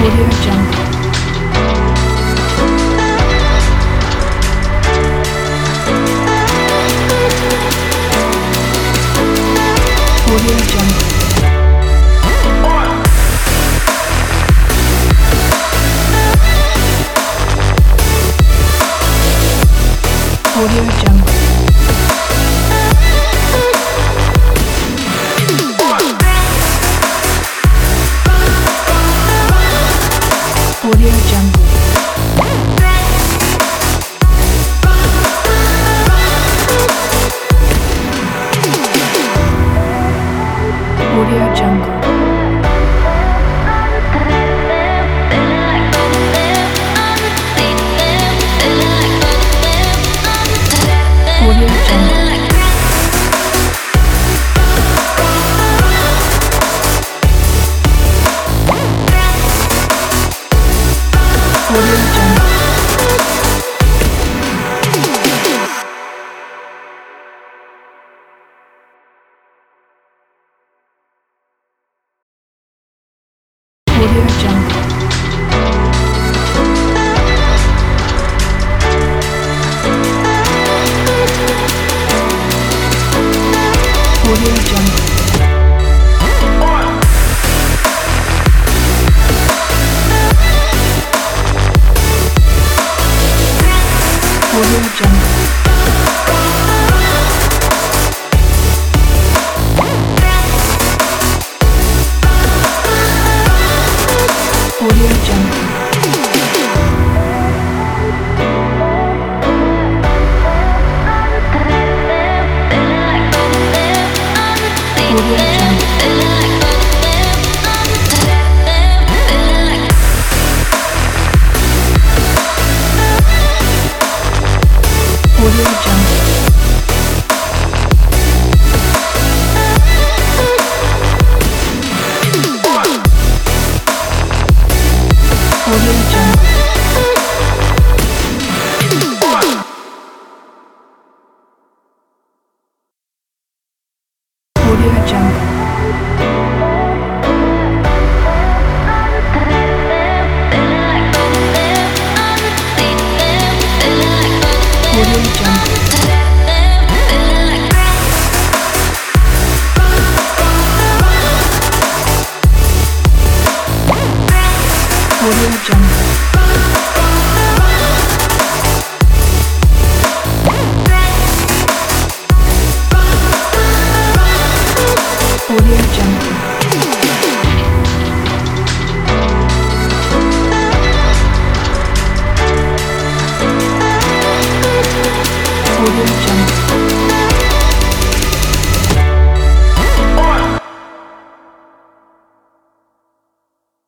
Audio Jungle. Audio Jungle. Audio Jungle. Audio Jungle. Audio Jungle. Audio Jungle. Audio Jungle. Audio Jungle. Audio Jungle. Audio Jungle. Audio Jungle. Audio Jungle. Audio Jungle. Audio Jungle. Audio Jungle. Audio Jungle. Audio Jungle. Audio Jungle. Audio Jungle.